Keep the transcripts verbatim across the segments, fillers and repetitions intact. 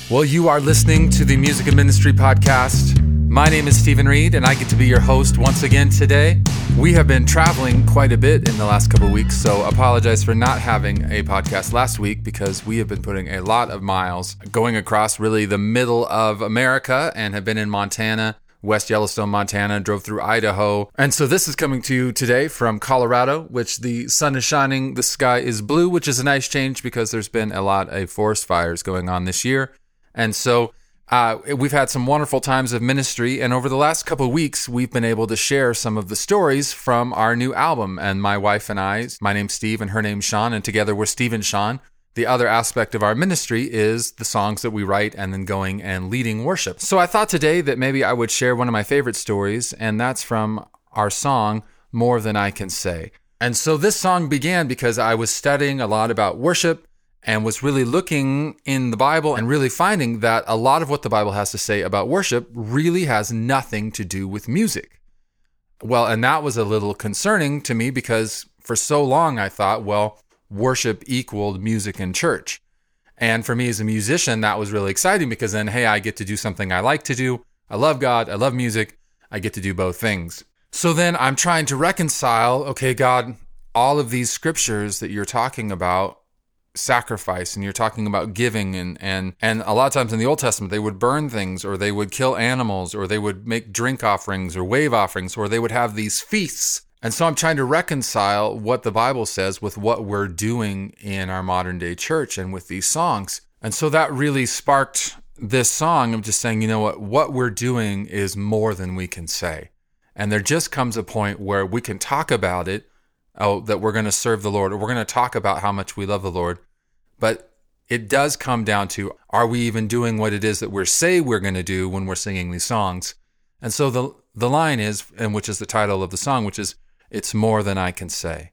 Well, you are listening to the Music and Ministry Podcast. My name is Stephen Reed, and I get to be your host once again today. We have been traveling quite a bit in the last couple of weeks, so apologize for not having a podcast last week because we have been putting a lot of miles going across really the middle of America and have been in Montana, West Yellowstone, Montana, drove through Idaho. And so this is coming to you today from Colorado, which the sun is shining, the sky is blue, which is a nice change because there's been a lot of forest fires going on this year. And so uh, we've had some wonderful times of ministry, and over the last couple of weeks, we've been able to share some of the stories from our new album. And my wife and I, my name's Steve and her name's Sean, and together we're Steve and Sean. The other aspect of our ministry is the songs that we write and then going and leading worship. So I thought today that maybe I would share one of my favorite stories, and that's from our song, More Than I Can Say. And so this song began because I was studying a lot about worship and was really looking in the Bible and really finding that a lot of what the Bible has to say about worship really has nothing to do with music. Well, and that was a little concerning to me because for so long I thought, well, worship equaled music in church. And for me as a musician, that was really exciting because then, hey, I get to do something I like to do. I love God. I love music. I get to do both things. So then I'm trying to reconcile, okay, God, all of these scriptures that you're talking about, sacrifice, and you're talking about giving, and and and a lot of times in the Old Testament they would burn things, or they would kill animals, or they would make drink offerings or wave offerings, or they would have these feasts. And so I'm trying to reconcile what the Bible says with what we're doing in our modern day church and with these songs. And so that really sparked this song of just saying, you know what, what we're doing is more than we can say. And there just comes a point where we can talk about it, oh, that we're going to serve the Lord, or we're going to talk about how much we love the Lord. But it does come down to, are we even doing what it is that we're say we're going to do when we're singing these songs? And so the the line is, and which is the title of the song, which is, it's more than I can say.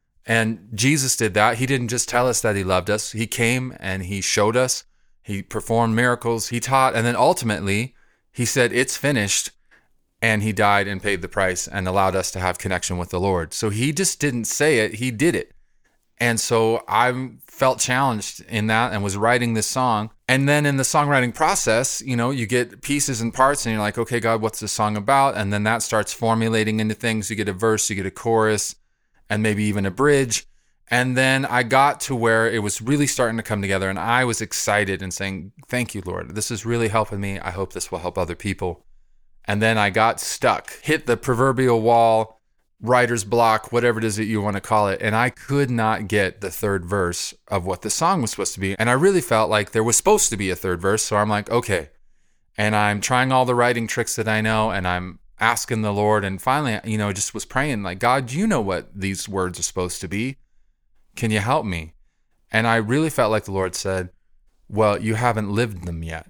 And Jesus did that. He didn't just tell us that he loved us. He came and he showed us. He performed miracles. He taught. And then ultimately, he said, it's finished. And he died and paid the price and allowed us to have connection with the Lord. So he just didn't say it, he did it. And so I felt challenged in that and was writing this song. And then in the songwriting process, you know, you get pieces and parts and you're like, okay, God, what's this song about? And then that starts formulating into things. You get a verse, you get a chorus, and maybe even a bridge. And then I got to where it was really starting to come together, and I was excited and saying, thank you, Lord. This is really helping me. I hope this will help other people. And then I got stuck, hit the proverbial wall, writer's block, whatever it is that you want to call it. And I could not get the third verse of what the song was supposed to be. And I really felt like there was supposed to be a third verse. So I'm like, okay. And I'm trying all the writing tricks that I know, and I'm asking the Lord. And finally, you know, just was praying like, God, you know what these words are supposed to be. Can you help me? And I really felt like the Lord said, well, you haven't lived them yet.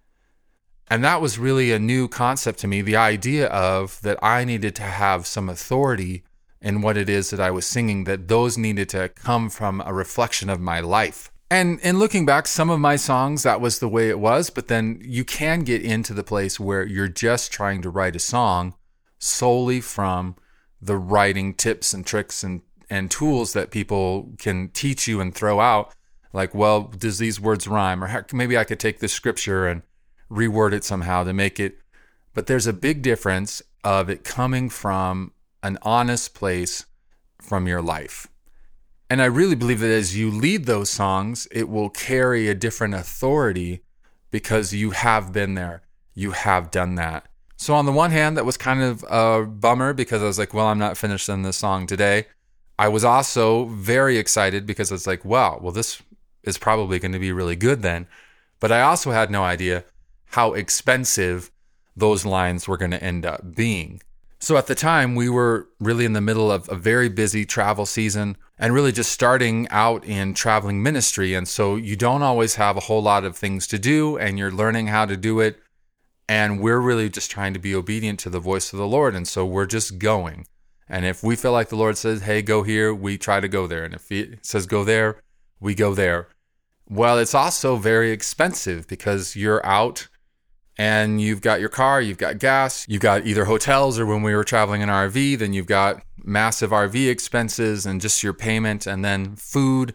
And that was really a new concept to me, the idea of that I needed to have some authority in what it is that I was singing, that those needed to come from a reflection of my life. And in looking back, some of my songs, that was the way it was, but then you can get into the place where you're just trying to write a song solely from the writing tips and tricks and, and tools that people can teach you and throw out. Like, well, does these words rhyme? Or heck, maybe I could take this scripture and reword it somehow to make it, but there's a big difference of it coming from an honest place from your life. And I really believe that as you lead those songs, it will carry a different authority because you have been there, you have done that. So on the one hand, that was kind of a bummer because I was like, well, I'm not finished in this song today. I was also very excited because I was like, wow, well, this is probably going to be really good then. But I also had no idea how expensive those lines were going to end up being. So at the time, we were really in the middle of a very busy travel season and really just starting out in traveling ministry. And so you don't always have a whole lot of things to do, and you're learning how to do it. And we're really just trying to be obedient to the voice of the Lord. And so we're just going. And if we feel like the Lord says, hey, go here, we try to go there. And if he says go there, we go there. Well, it's also very expensive because you're out and you've got your car, you've got gas, you've got either hotels, or when we were traveling in an R V, then you've got massive R V expenses and just your payment, and then food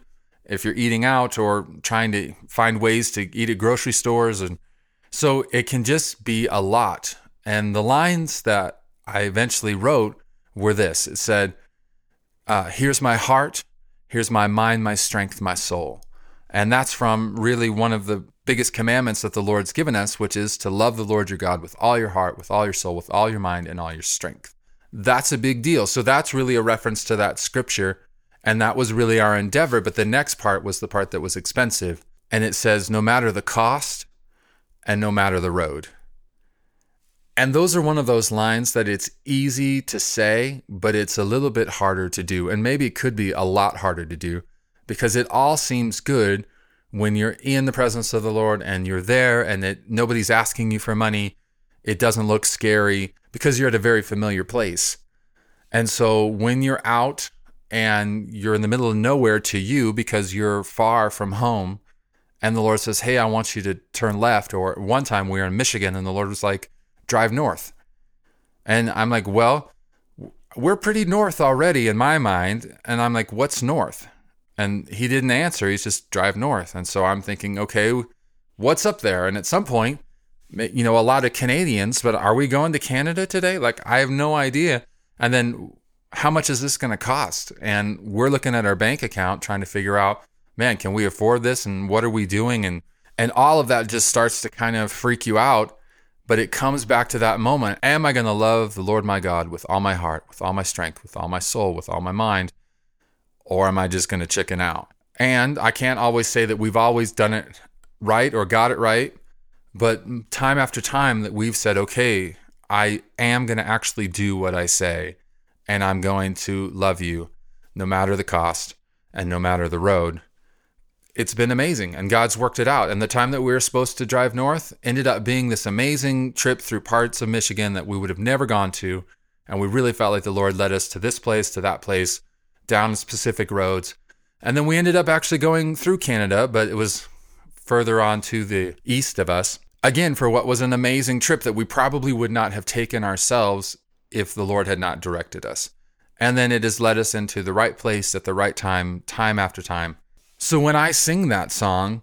if you're eating out or trying to find ways to eat at grocery stores. And so it can just be a lot. And the lines that I eventually wrote were this. It said, uh, here's my heart, here's my mind, my strength, my soul. And that's from really one of the biggest commandments that the Lord's given us, which is to love the Lord your God with all your heart, with all your soul, with all your mind, and all your strength. That's a big deal. So that's really a reference to that scripture. And that was really our endeavor. But the next part was the part that was expensive. And it says, no matter the cost and no matter the road. And those are one of those lines that it's easy to say, but it's a little bit harder to do. And maybe it could be a lot harder to do because it all seems good when you're in the presence of the Lord and you're there and it, nobody's asking you for money. It doesn't look scary because you're at a very familiar place. And so when you're out and you're in the middle of nowhere to you because you're far from home and the Lord says, hey, I want you to turn left. Or one time we were in Michigan and the Lord was like, drive north. And I'm like, well, we're pretty north already in my mind. And I'm like, what's north? And he didn't answer. He's just drive north. And so I'm thinking, okay, what's up there? And at some point, you know, a lot of Canadians, but are we going to Canada today? Like, I have no idea. And then how much is this going to cost? And we're looking at our bank account trying to figure out, man, can we afford this? And what are we doing? And and all of that just starts to kind of freak you out. But it comes back to that moment. Am I going to love the Lord my God with all my heart, with all my strength, with all my soul, with all my mind? Or am I just going to chicken out? And I can't always say that we've always done it right or got it right. But time after time that we've said, okay, I am going to actually do what I say. And I'm going to love you no matter the cost and no matter the road. It's been amazing. And God's worked it out. And the time that we were supposed to drive north ended up being this amazing trip through parts of Michigan that we would have never gone to. And we really felt like the Lord led us to this place, to that place, down specific roads. And then we ended up actually going through Canada, but it was further on to the east of us. Again, for what was an amazing trip that we probably would not have taken ourselves if the Lord had not directed us. And then it has led us into the right place at the right time, time after time. So when I sing that song,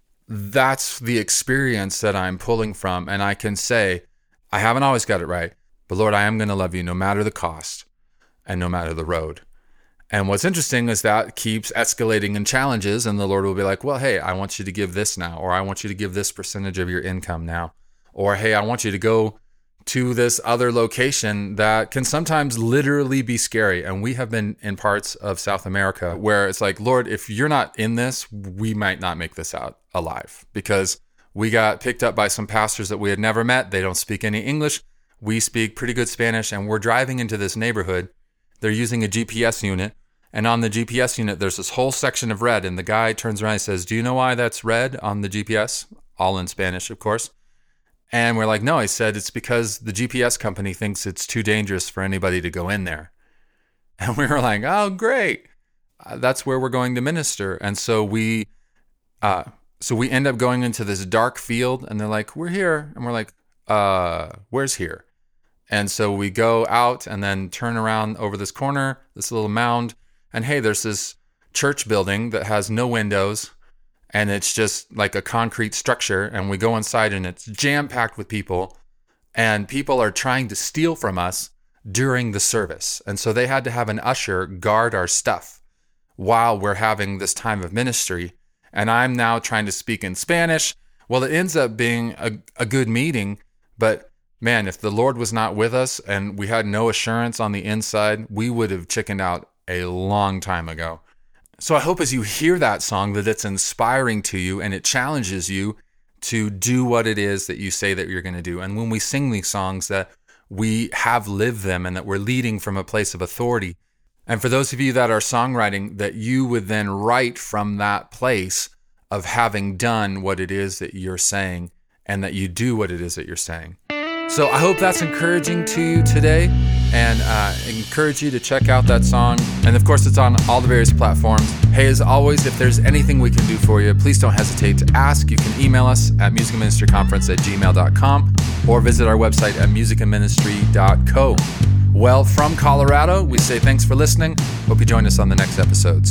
that's the experience that I'm pulling from. And I can say, I haven't always got it right, but Lord, I am going to love you no matter the cost and no matter the road. And what's interesting is that keeps escalating in challenges, and the Lord will be like, well, hey, I want you to give this now, or I want you to give this percentage of your income now, or hey, I want you to go to this other location that can sometimes literally be scary. And we have been in parts of South America where it's like, Lord, if you're not in this, we might not make this out alive, because we got picked up by some pastors that we had never met. They don't speak any English. We speak pretty good Spanish, and we're driving into this neighborhood. They're using a G P S unit. And on the G P S unit, there's this whole section of red. And the guy turns around and says, do you know why that's red on the G P S? All in Spanish, of course. And we're like, no, he said, it's because the G P S company thinks it's too dangerous for anybody to go in there. And we were like, oh, great. Uh, that's where we're going to minister. And so we, uh, so we end up going into this dark field, and they're like, we're here. And we're like, uh, where's here? And so we go out and then turn around over this corner, this little mound. And hey, there's this church building that has no windows, and it's just like a concrete structure. And we go inside, and it's jam-packed with people, and people are trying to steal from us during the service. And so they had to have an usher guard our stuff while we're having this time of ministry. And I'm now trying to speak in Spanish. Well, it ends up being a, a good meeting, but man, if the Lord was not with us and we had no assurance on the inside, we would have chickened out a long time ago. So I hope as you hear that song that it's inspiring to you and it challenges you to do what it is that you say that you're going to do. And when we sing these songs, that we have lived them and that we're leading from a place of authority. And for those of you that are songwriting, that you would then write from that place of having done what it is that you're saying, and that you do what it is that you're saying. So I hope that's encouraging to you today, and uh, encourage you to check out that song. And of course, it's on all the various platforms. Hey, as always, if there's anything we can do for you, please don't hesitate to ask. You can email us at music and ministry conference at gmail dot com or visit our website at music and ministry dot co. Well, from Colorado, we say thanks for listening. Hope you join us on the next episodes.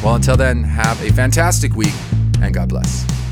Well, until then, have a fantastic week and God bless.